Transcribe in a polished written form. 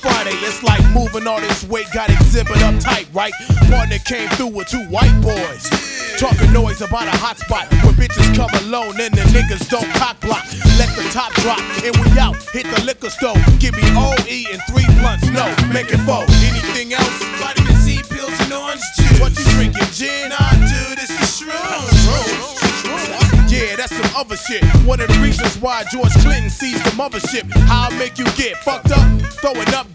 Friday, it's like moving all this weight, got exhibit uptight, right? Partner came through with 2 white boys. Talking noise about a hot spot where bitches come alone and the niggas don't cock block. Let the top drop and we out, hit the liquor store. Give me OE and 3 blunts, no, make it 4. Anything else? Vitamin C pills and orange juice. What you drinking, gin? Nah, dude, this is shrooms. Yeah, that's some other shit. One of the reasons why George Clinton seized the mothership. How I make you get fucked up, throwing up